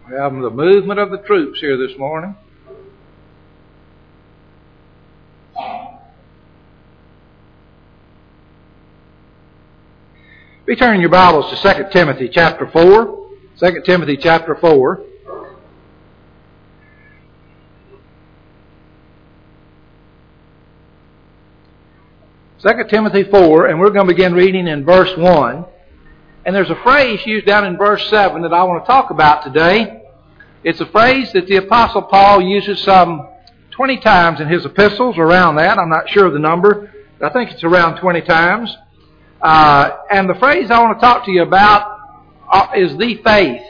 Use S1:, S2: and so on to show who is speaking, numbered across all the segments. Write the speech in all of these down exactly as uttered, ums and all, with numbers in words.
S1: We have the movement of the troops here this morning. Be turning your Bibles to Second Timothy chapter four. Second Timothy chapter four. Second Timothy four, and we're going to begin reading in verse one. And there's a phrase used down in verse seven that I want to talk about today. It's a phrase that the Apostle Paul uses some twenty times in his epistles, around that. I'm not sure of the number. I think it's around twenty times. Uh, and the phrase I want to talk to you about uh, is the faith.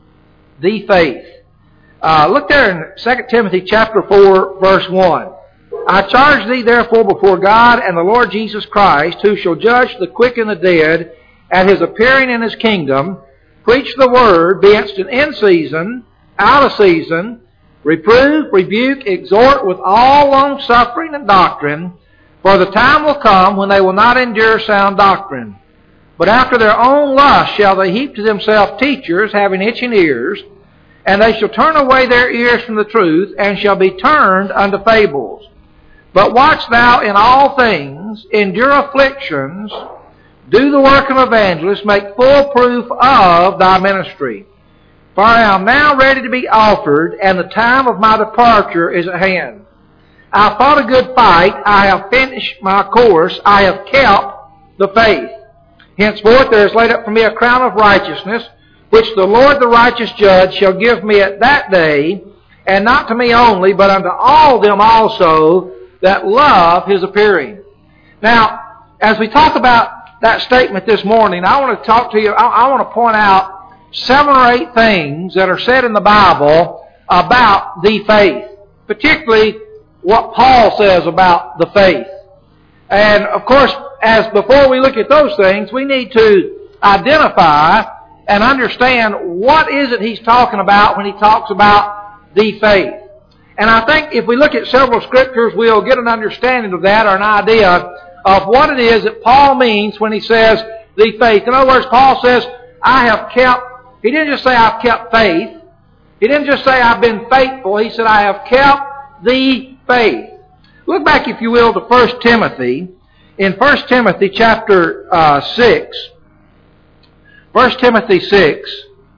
S1: The faith. Uh, look there in Second Timothy chapter four, verse one. I charge thee therefore before God and the Lord Jesus Christ, who shall judge the quick and the dead at His appearing in His kingdom, preach the word, be instant in season, out of season, reprove, rebuke, exhort with all longsuffering and doctrine, for the time will come when they will not endure sound doctrine. But after their own lust shall they heap to themselves teachers, having itching ears, and they shall turn away their ears from the truth, and shall be turned unto fables. But watch thou in all things, endure afflictions, do the work of evangelists, make full proof of thy ministry. For I am now ready to be offered, and the time of my departure is at hand. I have fought a good fight, I have finished my course, I have kept the faith. Henceforth there is laid up for me a crown of righteousness, which the Lord the righteous judge shall give me at that day, and not to me only, but unto all them also that love His appearing. Now, as we talk about that statement this morning, I want to talk to you, I, I want to point out seven or eight things that are said in the Bible about the faith, particularly what Paul says about the faith. And of course, as before we look at those things, we need to identify and understand what is it he's talking about when he talks about the faith. And I think if we look at several scriptures, we'll get an understanding of that, or an idea of what it is that Paul means when he says the faith. In other words, Paul says, I have kept, he didn't just say I've kept faith. He didn't just say I've been faithful. He said I have kept the faith. Look back, if you will, to First Timothy. In First Timothy chapter uh, six. First Timothy six.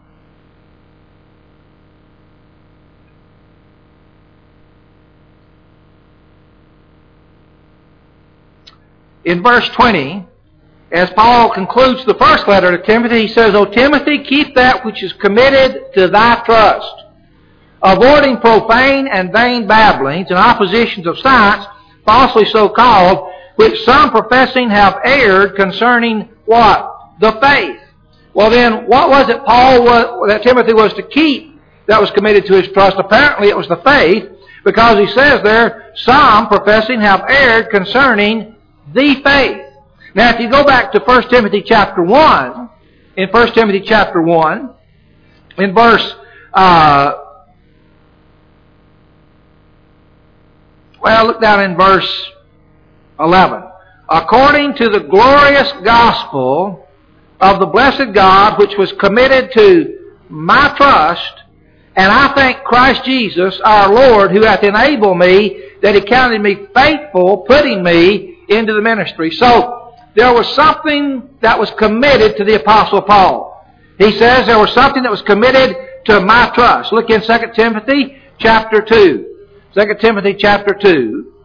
S1: In verse twenty, as Paul concludes the first letter to Timothy, he says, O Timothy, keep that which is committed to thy trust, avoiding profane and vain babblings and oppositions of science, falsely so called, which some professing have erred concerning what? The faith. Well then, what was it Paul was, that Timothy was to keep that was committed to his trust? Apparently it was the faith, because he says there, some professing have erred concerning the faith. Now, if you go back to First Timothy chapter one, in First Timothy chapter one, in verse, uh, well, look down in verse eleven. According to the glorious gospel of the blessed God, which was committed to my trust, and I thank Christ Jesus, our Lord, who hath enabled me, that He counted me faithful, putting me into the ministry. So, there was something that was committed to the Apostle Paul. He says there was something that was committed to my trust. Look in Second Timothy chapter two. Second Timothy chapter two.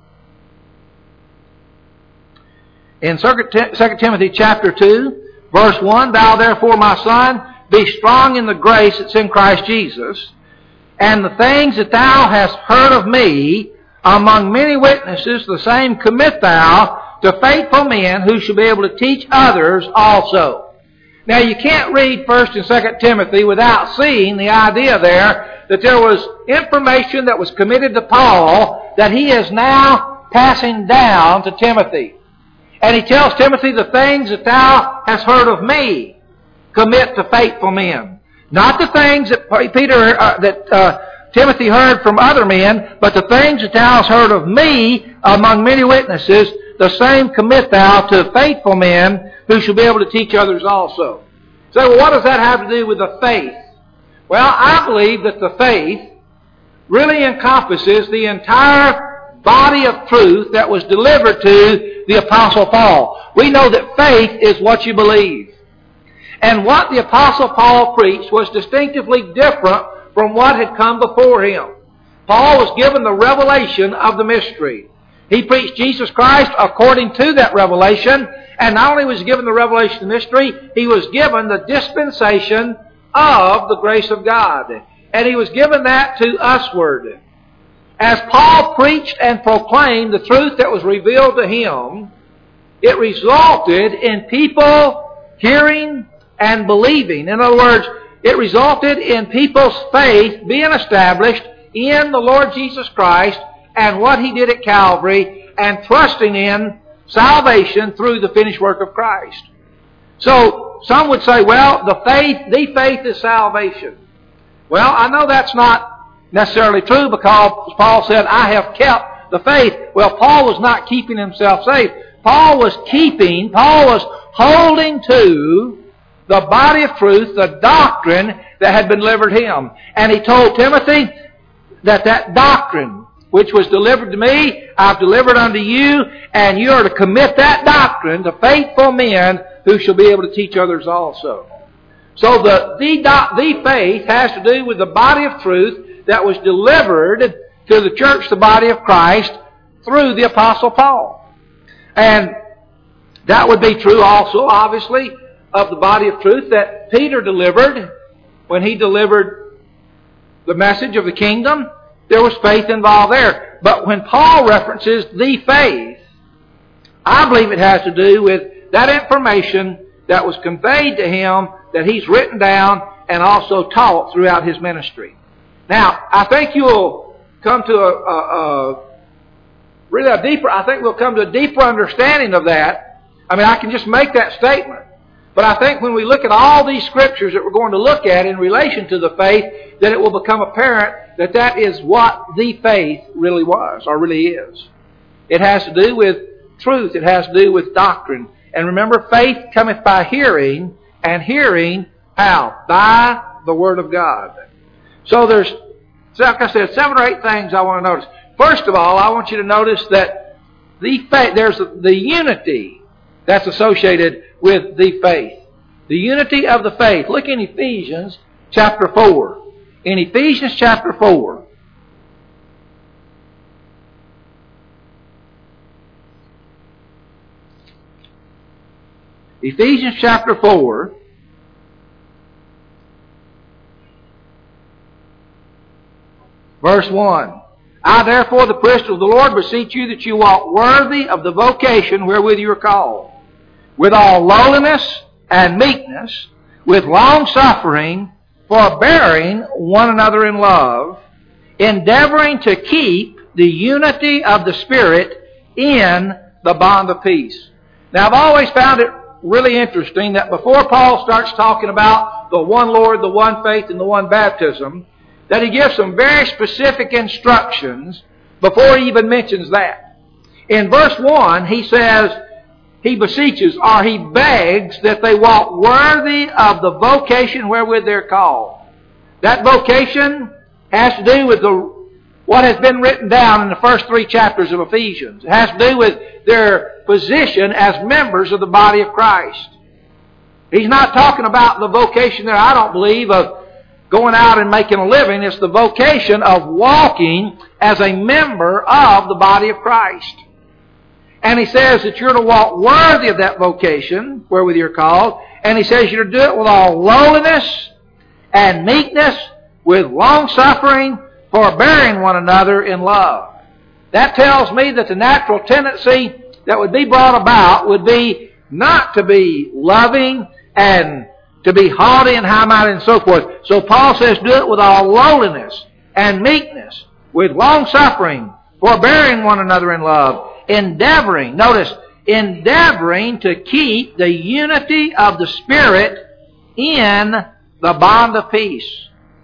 S1: In Second Timothy chapter two, verse one, Thou therefore, my son, be strong in the grace that's in Christ Jesus, and the things that thou hast heard of me among many witnesses, the same commit thou to faithful men who shall be able to teach others also. Now, you can't read First and Second Timothy without seeing the idea there that there was information that was committed to Paul that he is now passing down to Timothy. And he tells Timothy, the things that thou hast heard of me, commit to faithful men. Not the things that Peter, uh, that uh, Timothy heard from other men, but the things that thou hast heard of me among many witnesses, the same commit thou to faithful men who shall be able to teach others also. So, well, what does that have to do with the faith? Well, I believe that the faith really encompasses the entire body of truth that was delivered to the Apostle Paul. We know that faith is what you believe. And what the Apostle Paul preached was distinctively different from what had come before him. Paul was given the revelation of the mystery. He preached Jesus Christ according to that revelation, and not only was he given the revelation of the mystery, he was given the dispensation of the grace of God. And he was given that to usward. As Paul preached and proclaimed the truth that was revealed to him, it resulted in people hearing and believing. In other words, it resulted in people's faith being established in the Lord Jesus Christ and what He did at Calvary, and trusting in salvation through the finished work of Christ. So, some would say, well, the faith, the faith is salvation. Well, I know that's not necessarily true, because Paul said, I have kept the faith. Well, Paul was not keeping himself safe. Paul was keeping, Paul was holding to the body of truth, the doctrine that had been delivered him. And he told Timothy that that doctrine which was delivered to me, I've delivered unto you, and you are to commit that doctrine to faithful men who shall be able to teach others also. So the, the, the faith has to do with the body of truth that was delivered to the church, the body of Christ, through the Apostle Paul. And that would be true also, obviously, of the body of truth that Peter delivered when he delivered the message of the kingdom. There was faith involved there. But when Paul references the faith, I believe it has to do with that information that was conveyed to him, that he's written down and also taught throughout his ministry. Now, I think you'll come to a, a, a really a deeper, I think we'll come to a deeper understanding of that. I mean, I can just make that statement. But I think when we look at all these scriptures that we're going to look at in relation to the faith, that it will become apparent that that is what the faith really was, or really is. It has to do with truth. It has to do with doctrine. And remember, faith cometh by hearing, and hearing, how? By the Word of God. So there's, like I said, seven or eight things I want to notice. First of all, I want you to notice that the faith, there's the unity that's associated with the faith. The unity of the faith. Look in Ephesians chapter four. In Ephesians chapter four. Ephesians chapter four. Verse one. I therefore, the priest of the Lord, beseech you that you walk worthy of the vocation wherewith you are called, with all lowliness and meekness, with long suffering, forbearing one another in love, endeavoring to keep the unity of the Spirit in the bond of peace. Now, I've always found it really interesting that before Paul starts talking about the one Lord, the one faith, and the one baptism, that he gives some very specific instructions before he even mentions that. In verse one, he says, he beseeches, or he begs, that they walk worthy of the vocation wherewith they're called. That vocation has to do with the what has been written down in the first three chapters of Ephesians. It has to do with their position as members of the body of Christ. He's not talking about the vocation there, I don't believe, of going out and making a living. It's the vocation of walking as a member of the body of Christ. And he says that you're to walk worthy of that vocation wherewith you're called. And he says you're to do it with all lowliness and meekness, with long suffering, forbearing one another in love. That tells me that the natural tendency that would be brought about would be not to be loving and to be haughty and high-minded and so forth. So Paul says do it with all lowliness and meekness, with long suffering, forbearing one another in love, endeavoring, notice, endeavoring to keep the unity of the Spirit in the bond of peace.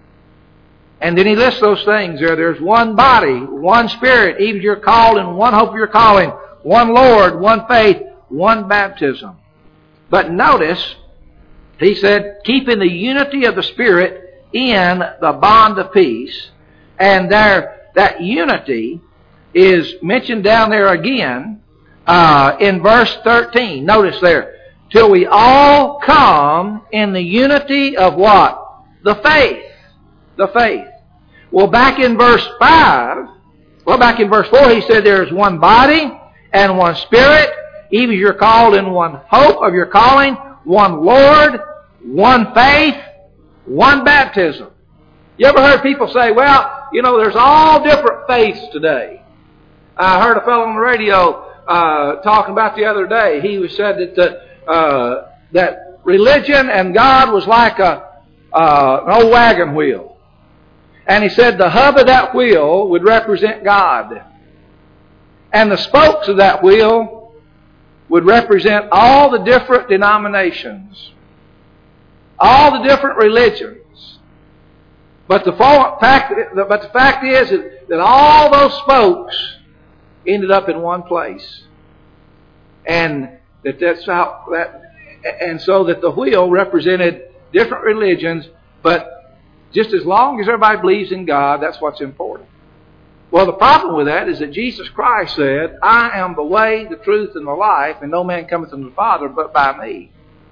S1: And then he lists those things there. There's one body, one Spirit, even you're called in one hope of your calling, one Lord, one faith, one baptism. But notice, he said, keeping the unity of the Spirit in the bond of peace. And there, that unity is mentioned down there again uh, in verse thirteen. Notice there, till we all come in the unity of what? The faith. The faith. Well, back in verse five, well, back in verse four, he said there is one body and one Spirit, even as you're called in one hope of your calling, one Lord, one faith, one baptism. You ever heard people say, well, you know, there's all different faiths today. I heard a fellow on the radio uh, talking about the other day. He was said that the, uh, that religion and God was like a uh, an old wagon wheel. And he said the hub of that wheel would represent God. And the spokes of that wheel would represent all the different denominations, all the different religions. But the fact, but the fact is that all those spokes ended up in one place, and that that's how that, and so that the wheel represented different religions. But just as long as everybody believes in God, that's what's important. Well, the problem with that is that Jesus Christ said, "I am the way, the truth, and the life, and no man cometh unto the Father but by me."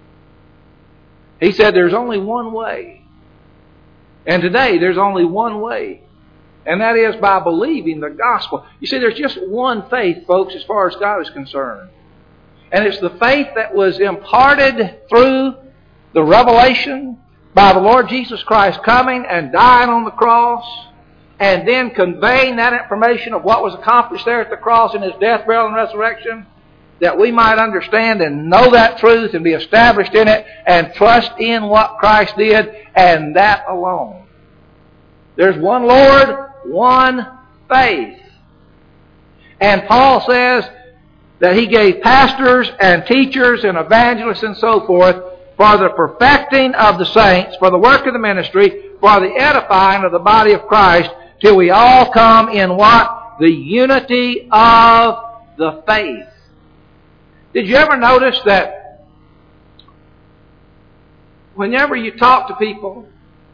S1: He said there's only one way. And today there's only one way. And that is by believing the gospel. You see, there's just one faith, folks, as far as God is concerned. And it's the faith that was imparted through the revelation by the Lord Jesus Christ coming and dying on the cross, and then conveying that information of what was accomplished there at the cross in His death, burial, and resurrection, that we might understand and know that truth and be established in it and trust in what Christ did, and that alone. There's one Lord, one faith. And Paul says that he gave pastors and teachers and evangelists and so forth for the perfecting of the saints, for the work of the ministry, for the edifying of the body of Christ, till we all come in what? The unity of the faith. Did you ever notice that whenever you talk to people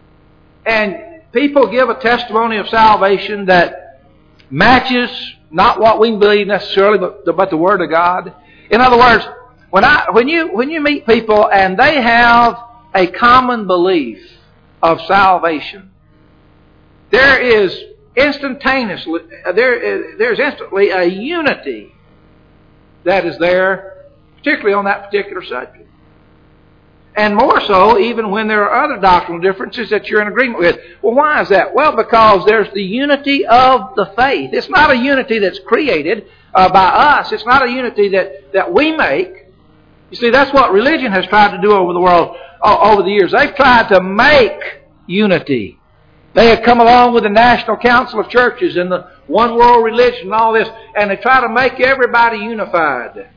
S1: and people give a testimony of salvation that matches not what we believe necessarily, but the, but the Word of God? In other words, when I when you when you meet people and they have a common belief of salvation, there is instantaneously there is, there's instantly a unity that is there, particularly on that particular subject. And more so, even when there are other doctrinal differences that you're in agreement with. Well, why is that? Well, because there's the unity of the faith. It's not a unity that's created uh, by us. It's not a unity that, that we make. You see, that's what religion has tried to do over the world, uh, over the years. They've tried to make unity. They have come along with the National Council of Churches and the One World Religion and all this, and they try to make everybody unified.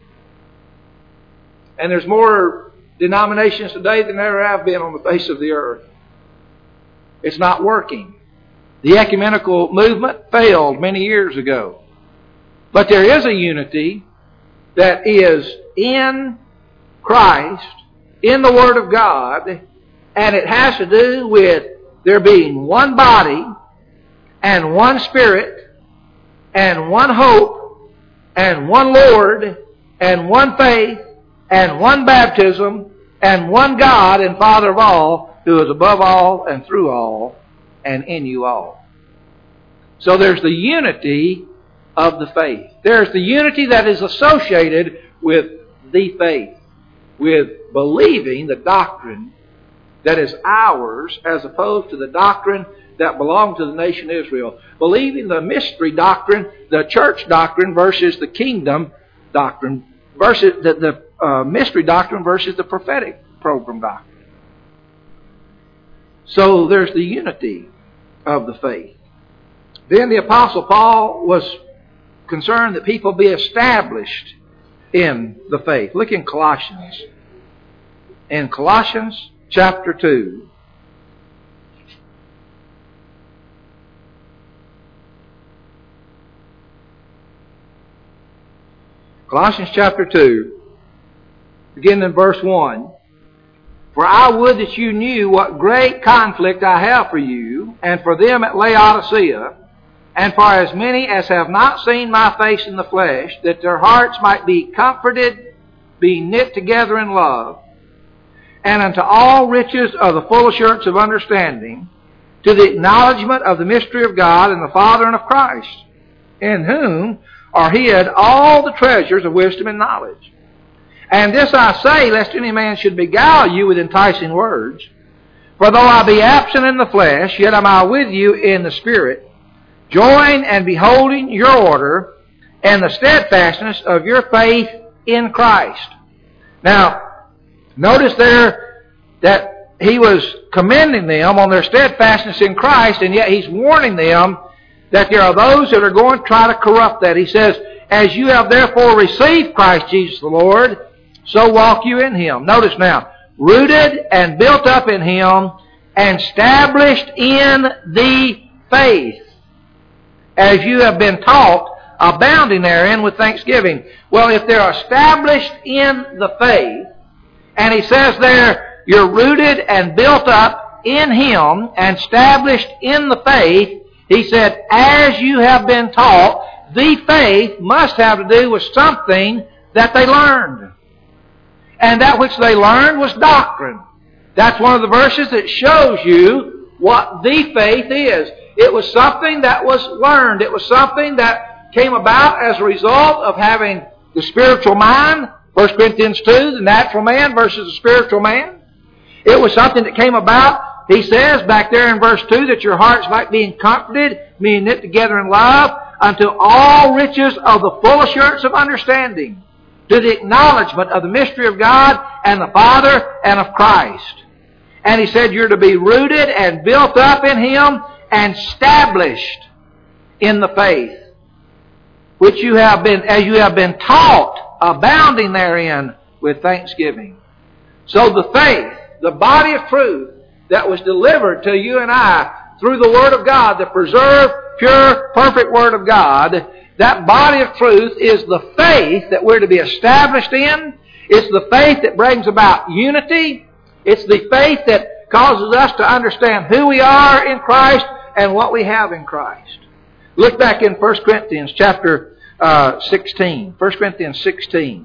S1: And there's more denominations today than there have been on the face of the earth. It's not working. The ecumenical movement failed many years ago. But there is a unity that is in Christ, in the Word of God, and it has to do with there being one body and one Spirit and one hope and one Lord and one faith and one baptism and one God and Father of all, who is above all and through all and in you all. So there's the unity of the faith. There's the unity that is associated with the faith, with believing the doctrine that is ours as opposed to the doctrine that belonged to the nation Israel. Believing the mystery doctrine, the church doctrine versus the kingdom doctrine, versus the, the uh, mystery doctrine versus the prophetic program doctrine. So there's the unity of the faith. Then the Apostle Paul was concerned that people be established in the faith. Look in Colossians. In Colossians chapter two. Colossians chapter two, beginning in verse one. For I would that you knew what great conflict I have for you, and for them at Laodicea, and for as many as have not seen my face in the flesh, that their hearts might be comforted, be knit together in love, and unto all riches of the full assurance of understanding, to the acknowledgement of the mystery of God and the Father and of Christ, in whom are hid all the treasures of wisdom and knowledge. And this I say, lest any man should beguile you with enticing words. For though I be absent in the flesh, yet am I with you in the Spirit, joying and beholding your order and the steadfastness of your faith in Christ. Now, notice there that he was commending them on their steadfastness in Christ, and yet he's warning them that there are those that are going to try to corrupt that. He says, as you have therefore received Christ Jesus the Lord, so walk you in Him. Notice now, rooted and built up in Him, and established in the faith, as you have been taught, abounding therein with thanksgiving. Well, if they're established in the faith, and he says there, you're rooted and built up in Him, and established in the faith, he said, as you have been taught, the faith must have to do with something that they learned. And that which they learned was doctrine. That's one of the verses that shows you what the faith is. It was something that was learned. It was something that came about as a result of having the spiritual mind, First Corinthians two, the natural man versus the spiritual man. It was something that came about, he says back there in verse two, that your hearts might be comforted, being knit together in love, unto all riches of the full assurance of understanding, to the acknowledgement of the mystery of God and the Father and of Christ. And he said you're to be rooted and built up in Him and established in the faith, which you have been, as you have been taught, abounding therein with thanksgiving. So the faith, the body of truth that was delivered to you and I through the Word of God, the preserved, pure, perfect Word of God, that body of truth is the faith that we're to be established in. It's the faith that brings about unity. It's the faith that causes us to understand who we are in Christ and what we have in Christ. Look back in First Corinthians chapter uh, sixteen. First Corinthians sixteen.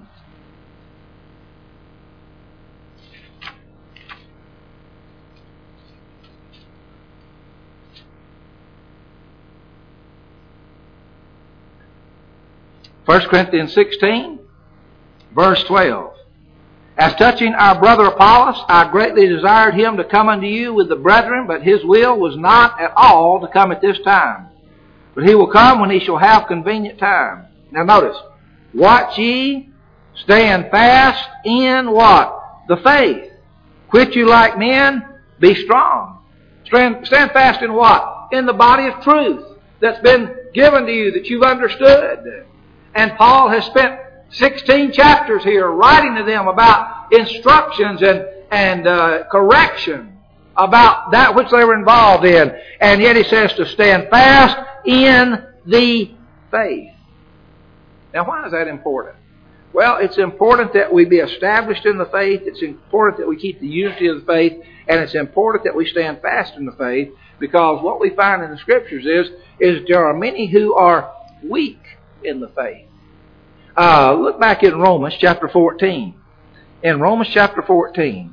S1: First Corinthians sixteen, verse twelve. As touching our brother Apollos, I greatly desired him to come unto you with the brethren, but his will was not at all to come at this time. But he will come when he shall have convenient time. Now notice, watch ye, stand fast in what? The faith. Quit you like men, be strong. Stand, stand fast in what? In the body of truth that's been given to you, that you've understood. And Paul has spent sixteen chapters here writing to them about instructions and, and uh, correction about that which they were involved in. And yet he says to stand fast in the faith. Now why is that important? Well, it's important that we be established in the faith. It's important that we keep the unity of the faith. And it's important that we stand fast in the faith, because what we find in the Scriptures is, is there are many who are weak in the faith. Uh, look back in Romans chapter fourteen. In Romans chapter fourteen.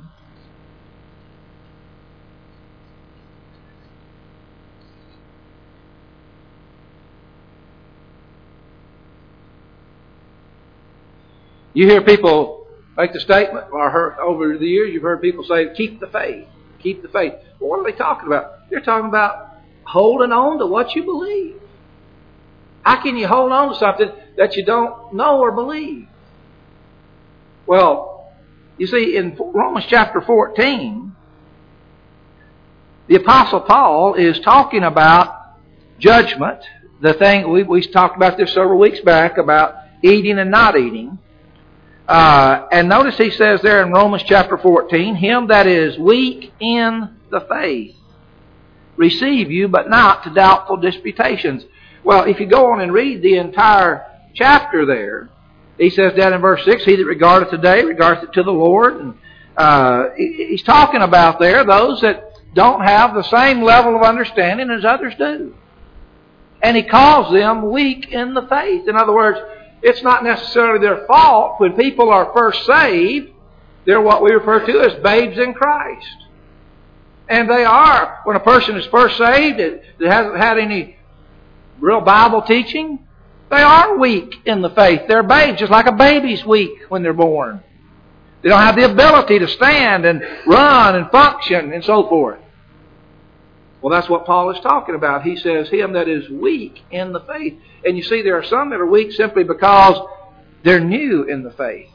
S1: You hear people make the statement, or heard, over the years you've heard people say, keep the faith. Keep the faith. Well, what are they talking about? They're talking about holding on to what you believe. How can you hold on to something that you don't know or believe? Well, you see, in Romans chapter fourteen, the Apostle Paul is talking about judgment. The thing, we, we talked about this several weeks back, about eating and not eating. Uh, and notice he says there in Romans chapter fourteen, him that is weak in the faith, receive you, but not to doubtful disputations. Well, if you go on and read the entire chapter there, he says down in verse six, he that regardeth today regardeth it to the Lord, and uh, he's talking about there those that don't have the same level of understanding as others do. And he calls them weak in the faith. In other words, it's not necessarily their fault. When people are first saved, they're what we refer to as babes in Christ. And they are. When a person is first saved, that hasn't had any real Bible teaching, they are weak in the faith. They're babes, just like a baby's weak when they're born. They don't have the ability to stand and run and function and so forth. Well, that's what Paul is talking about. He says, him that is weak in the faith. And you see, there are some that are weak simply because they're new in the faith.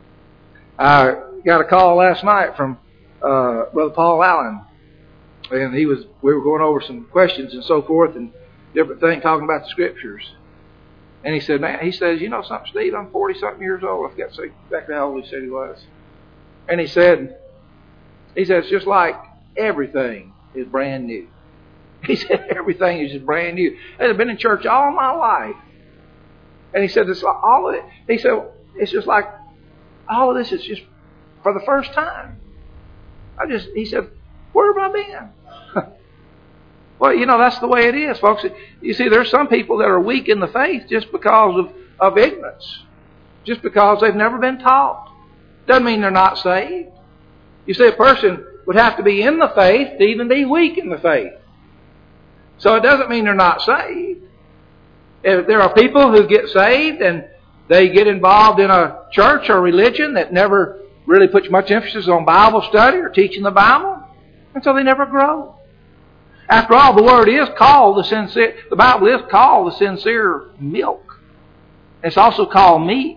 S1: I got a call last night from uh, Brother Paul Allen. And he was, we were going over some questions and so forth and different things, talking about the Scriptures. And he said, man, he says, you know something, Steve, I'm forty-something years old. I forgot to say exactly how old he said he was. And he said, he said, it's just like everything is brand new. He said, everything is just brand new. I've been in church all my life. And he said, it's all of it. He said, it's just like all of this is just for the first time. I just, he said, where have I been? Well, you know, that's the way it is, folks. You see, there's some people that are weak in the faith just because of, of ignorance. Just because they've never been taught. Doesn't mean they're not saved. You see, a person would have to be in the faith to even be weak in the faith. So it doesn't mean they're not saved. If there are people who get saved and they get involved in a church or religion that never really puts much emphasis on Bible study or teaching the Bible, and so they never grow. After all, the Word is called the sincere, the Bible is called the sincere milk. It's also called meat.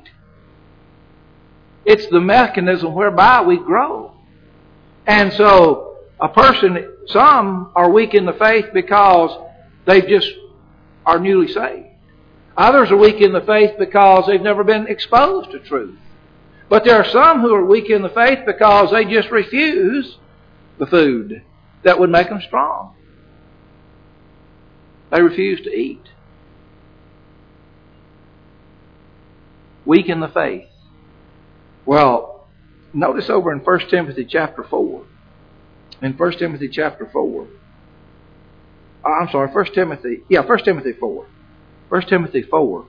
S1: It's the mechanism whereby we grow. And so, a person, some are weak in the faith because they just are newly saved. Others are weak in the faith because they've never been exposed to truth. But there are some who are weak in the faith because they just refuse the food that would make them strong. They refuse to eat. Weak in the faith. Well, notice over in First Timothy chapter four. In First Timothy chapter four. I'm sorry, First Timothy. Yeah, First Timothy four. First Timothy four.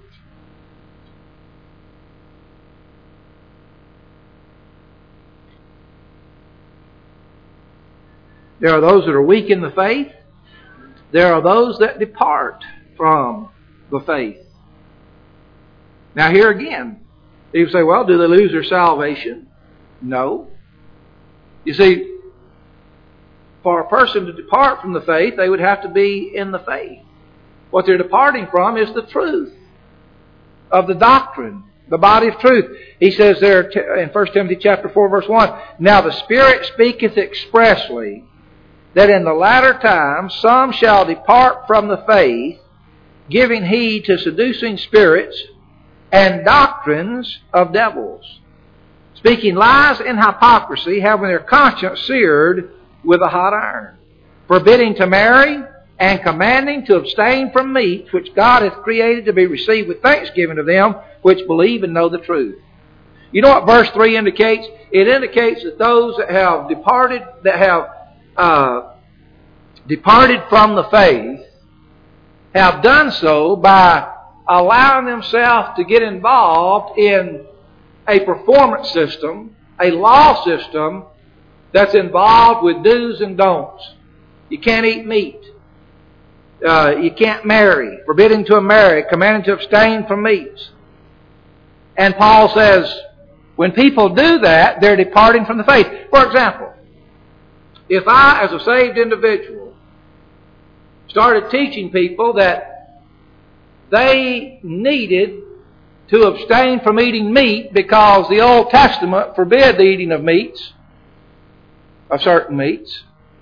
S1: There are those that are weak in the faith. There are those that depart from the faith. Now here again, you say, well, do they lose their salvation? No. You see, for a person to depart from the faith, they would have to be in the faith. What they're departing from is the truth of the doctrine, the body of truth. He says there in First Timothy chapter four, verse one, now the Spirit speaketh expressly that in the latter time some shall depart from the faith, giving heed to seducing spirits and doctrines of devils, speaking lies in hypocrisy, having their conscience seared with a hot iron, forbidding to marry, and commanding to abstain from meat which God hath created to be received with thanksgiving of them which believe and know the truth. You know what verse three indicates? It indicates that those that have departed, that have uh, departed from the faith, have done so by allowing themselves to get involved in a performance system, a law system that's involved with do's and don'ts. You can't eat meat. Uh, you can't marry. Forbidding to marry. Commanding to abstain from meats. And Paul says, when people do that, they're departing from the faith. For example, if I, as a saved individual, started teaching people that they needed to abstain from eating meat because the Old Testament forbid the eating of meats, of certain meats,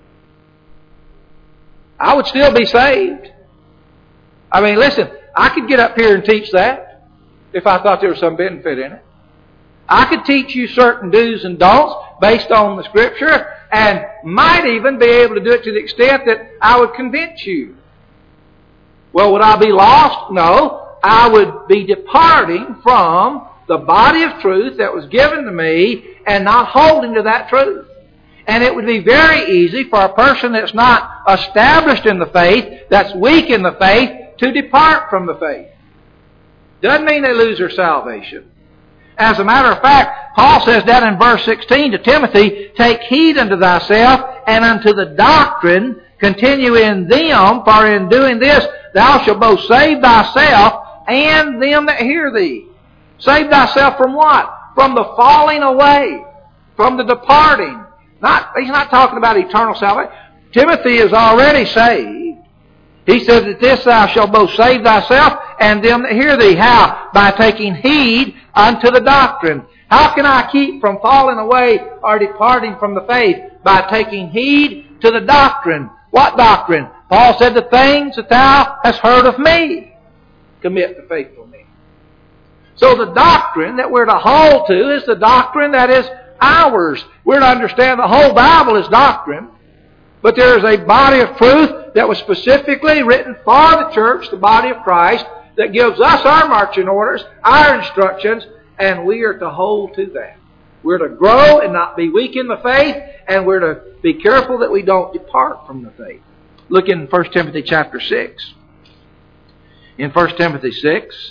S1: I would still be saved. I mean, listen, I could get up here and teach that if I thought there was some benefit in it. I could teach you certain do's and don'ts based on the Scripture and might even be able to do it to the extent that I would convince you. Well, would I be lost? No. I would be departing from the body of truth that was given to me and not holding to that truth. And it would be very easy for a person that's not established in the faith, that's weak in the faith, to depart from the faith. Doesn't mean they lose their salvation. As a matter of fact, Paul says that in verse sixteen to Timothy, take heed unto thyself and unto the doctrine, continue in them, for in doing this thou shalt both save thyself and them that hear thee. Save thyself from what? From the falling away, from the departing. Not, he's not talking about eternal salvation. Timothy is already saved. He says that this thou shalt both save thyself and them that hear thee. How? By taking heed unto the doctrine. How can I keep from falling away or departing from the faith? By taking heed to the doctrine. What doctrine? Paul said, the things that thou hast heard of me, commit to faithful men. So the doctrine that we're to hold to is the doctrine that is ours. We're to understand the whole Bible is doctrine. But there is a body of truth that was specifically written for the church, the body of Christ, that gives us our marching orders, our instructions, and we are to hold to that. We're to grow and not be weak in the faith, and we're to be careful that we don't depart from the faith. Look in First Timothy chapter six. In First Timothy six,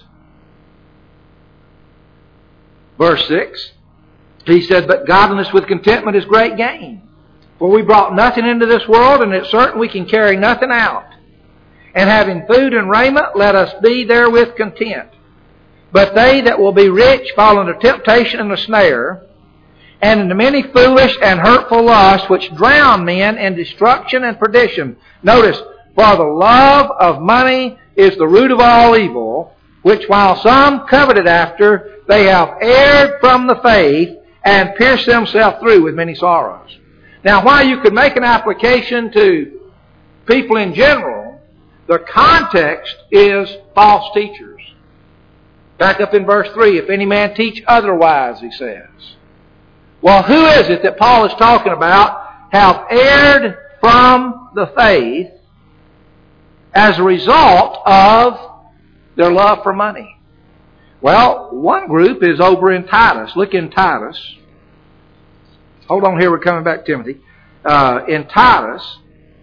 S1: verse six, he said, but godliness with contentment is great gain. For we brought nothing into this world, and it's certain we can carry nothing out. And having food and raiment, let us be therewith content. But they that will be rich fall into temptation and a snare, and into many foolish and hurtful lusts, which drown men in destruction and perdition. Notice, for the love of money is the root of all evil, which while some coveted after, they have erred from the faith, and pierced themselves through with many sorrows. Now, while you could make an application to people in general, the context is false teachers. Back up in verse three, if any man teach otherwise, he says. Well, who is it that Paul is talking about have erred from the faith as a result of their love for money? Well, one group is over in Titus. Look in Titus. Hold on here, we're coming back to Timothy. Uh, in Titus,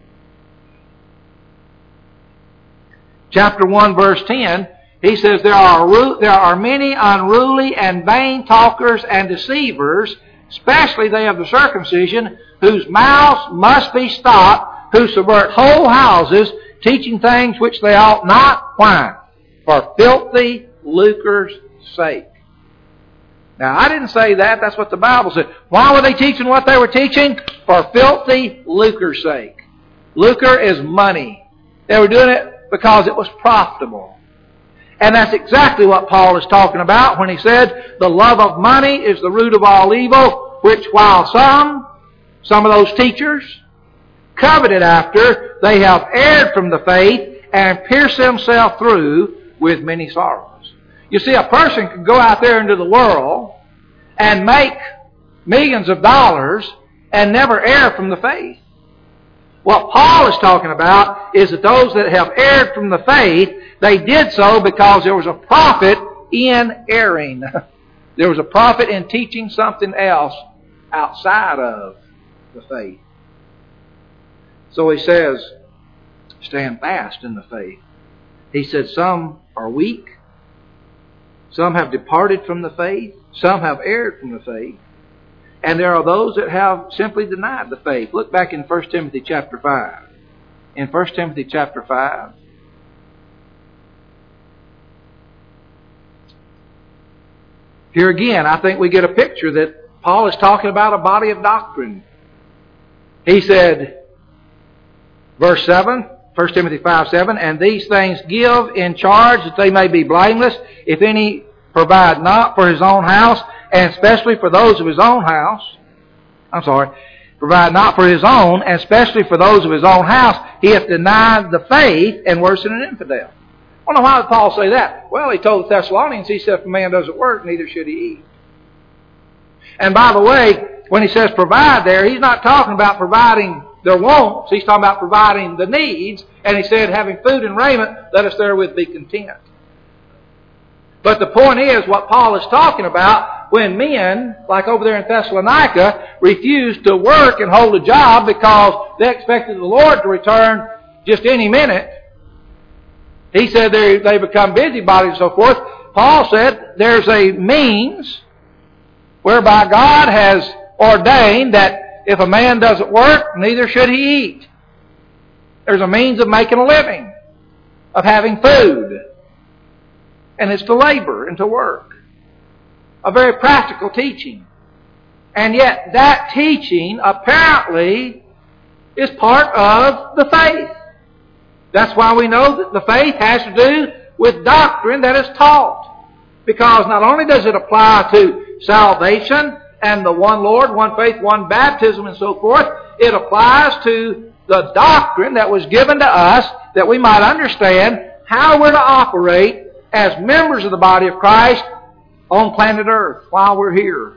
S1: chapter one, verse ten, he says, there are, there are many unruly and vain talkers and deceivers, especially they of the circumcision, whose mouths must be stopped, who subvert whole houses, teaching things which they ought not. Why? For filthy lucre's sake. Now, I didn't say that. That's what the Bible said. Why were they teaching what they were teaching? For filthy lucre's sake. Lucre is money. They were doing it because it was profitable. And that's exactly what Paul is talking about when he said, the love of money is the root of all evil, which while some, some of those teachers, coveted after, they have erred from the faith and pierced themselves through with many sorrows. You see, a person can go out there into the world and make millions of dollars and never err from the faith. What Paul is talking about is that those that have erred from the faith, they did so because there was a profit in erring. There was a profit in teaching something else outside of the faith. So he says, stand fast in the faith. He said some are weak. Some have departed from the faith. Some have erred from the faith. And there are those that have simply denied the faith. Look back in First Timothy chapter five. In First Timothy chapter five. Here again, I think we get a picture that Paul is talking about a body of doctrine. He said, verse seven, First Timothy five seven, and these things give in charge that they may be blameless, if any provide not for his own house, and especially for those of his own house. I'm sorry. Provide not for his own, and especially for those of his own house, he hath denied the faith and worse than an infidel. I don't know why did Paul say that. Well, he told the Thessalonians, he said, if a man doesn't work, neither should he eat. And by the way, when he says provide there, he's not talking about providing their wants. He's talking about providing the needs. And he said, having food and raiment, let us therewith be content. But the point is, what Paul is talking about, when men, like over there in Thessalonica, refused to work and hold a job because they expected the Lord to return just any minute, he said they, they become busybodies and so forth. Paul said there's a means whereby God has ordained that if a man doesn't work, neither should he eat. There's a means of making a living, of having food. And it's to labor and to work. A very practical teaching. And yet that teaching apparently is part of the faith. That's why we know that the faith has to do with doctrine that is taught. Because not only does it apply to salvation and the one Lord, one faith, one baptism and so forth, it applies to the doctrine that was given to us that we might understand how we're to operate as members of the body of Christ on planet Earth while we're here.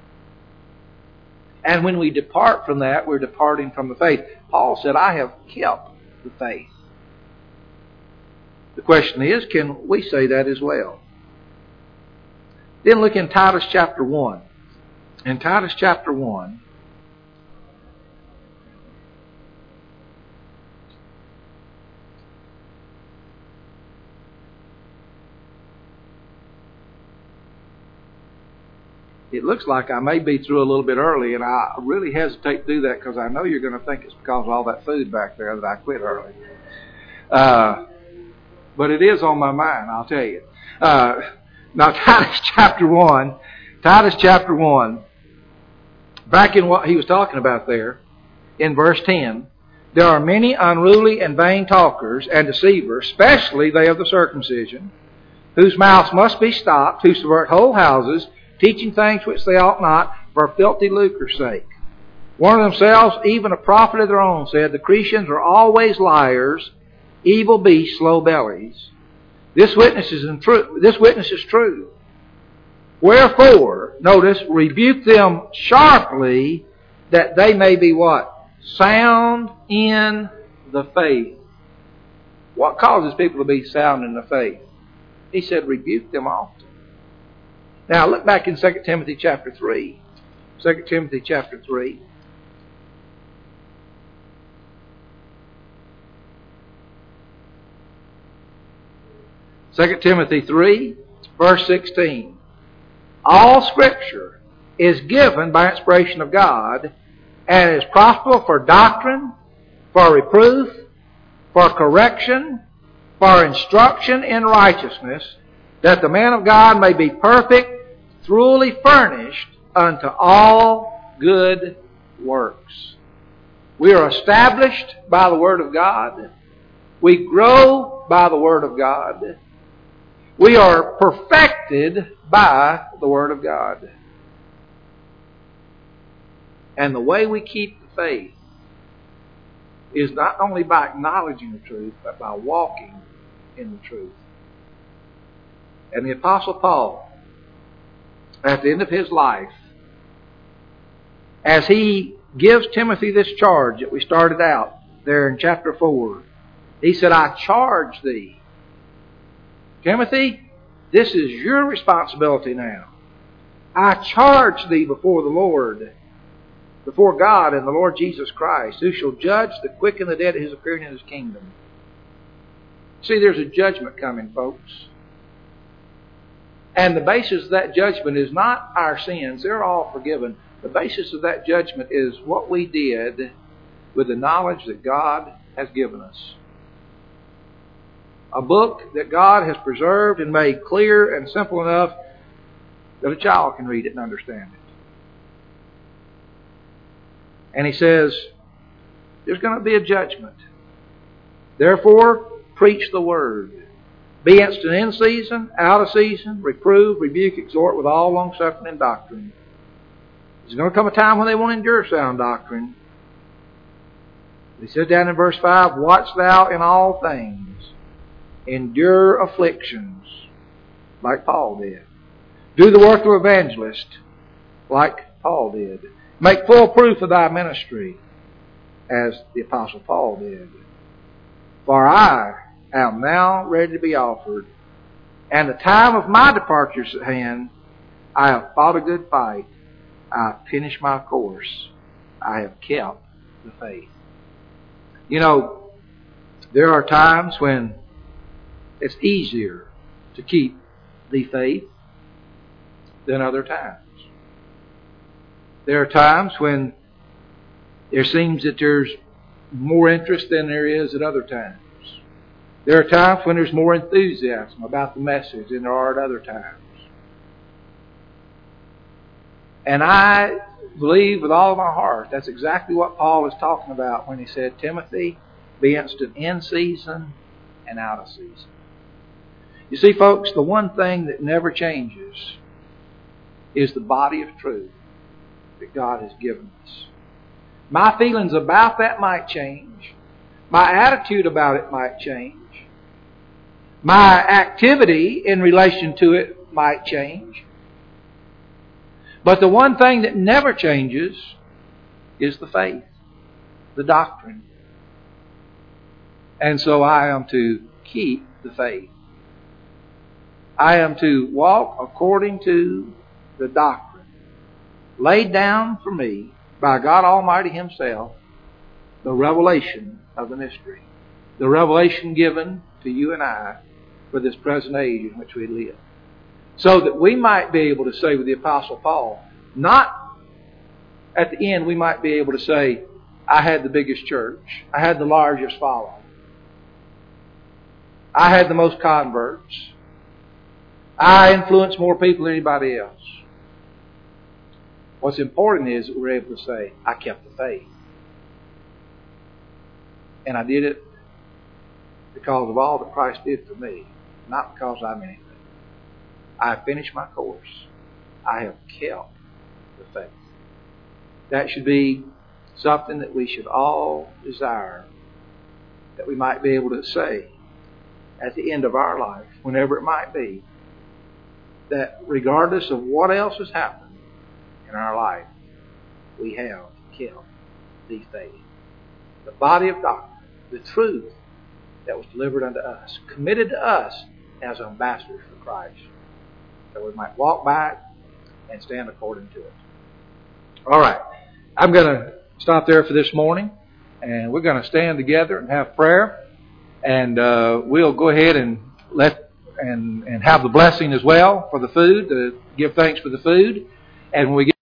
S1: And when we depart from that, we're departing from the faith. Paul said, I have kept the faith. The question is, can we say that as well? Then look in Titus chapter one. In Titus chapter one, it looks like I may be through a little bit early, and I really hesitate to do that because I know you're going to think it's because of all that food back there that I quit early. Uh, but it is on my mind, I'll tell you. Uh, now, Titus chapter one, Titus chapter one, back in what he was talking about there, in verse ten, there are many unruly and vain talkers and deceivers, especially they of the circumcision, whose mouths must be stopped, who subvert whole houses, teaching things which they ought not, for filthy lucre's sake. One of themselves, even a prophet of their own, said, the Cretans are always liars, evil beasts, slow bellies. This witness is in true. This witness is true. Wherefore, notice, rebuke them sharply, that they may be what? Sound in the faith. What causes people to be sound in the faith? He said, rebuke them often. Now look back in Second Timothy chapter three. Second Timothy chapter three. Second Timothy three, verse sixteen. All Scripture is given by inspiration of God and is profitable for doctrine, for reproof, for correction, for instruction in righteousness, that the man of God may be perfect, truly furnished unto all good works. We are established by the Word of God. We grow by the Word of God. We are perfected by the Word of God. And the way we keep the faith is not only by acknowledging the truth, but by walking in the truth. And the Apostle Paul, at the end of his life, as he gives Timothy this charge that we started out there in chapter four, he said, I charge thee, Timothy, this is your responsibility now. I charge thee before the Lord, before God and the Lord Jesus Christ, who shall judge the quick and the dead at his appearing in his kingdom. See, there's a judgment coming, folks. And the basis of that judgment is not our sins. They're all forgiven. The basis of that judgment is what we did with the knowledge that God has given us. A book that God has preserved and made clear and simple enough that a child can read it and understand it. And he says, there's going to be a judgment. Therefore, preach the word. Be instant in season, out of season, reprove, rebuke, exhort with all longsuffering and doctrine. There's going to come a time when they won't endure sound doctrine. He said down in verse five, watch thou in all things. Endure afflictions, like Paul did. Do the work of evangelist, like Paul did. Make full proof of thy ministry, as the Apostle Paul did. For I am now ready to be offered, and the time of my departure is at hand. I have fought a good fight. I have finished my course. I have kept the faith. You know, there are times when it's easier to keep the faith than other times. There are times when there seems that there's more interest than there is at other times. There are times when there's more enthusiasm about the message than there are at other times. And I believe with all of my heart that's exactly what Paul is talking about when he said, Timothy, be instant in season and out of season. You see, folks, the one thing that never changes is the body of truth that God has given us. My feelings about that might change. My attitude about it might change. My activity in relation to it might change. But the one thing that never changes is the faith, the doctrine. And so I am to keep the faith. I am to walk according to the doctrine laid down for me by God Almighty Himself, the revelation of the mystery, the revelation given to you and I for this present age in which we live. So that we might be able to say with the Apostle Paul, not at the end we might be able to say, I had the biggest church, I had the largest following, I had the most converts, I influenced more people than anybody else. What's important is that we're able to say, I kept the faith. And I did it because of all that Christ did for me, not because I'm anything. I have finished my course. I have kept the faith. That should be something that we should all desire, that we might be able to say at the end of our life, whenever it might be, that regardless of what else has happened in our life, we have kept the faith. The body of doctrine, the truth that was delivered unto us, committed to us as ambassadors for Christ, that we might walk by it and stand according to it. All right. I'm going to stop there for this morning, and we're going to stand together and have prayer, and uh, we'll go ahead and let and and have the blessing as well for the food, to give thanks for the food, and when we get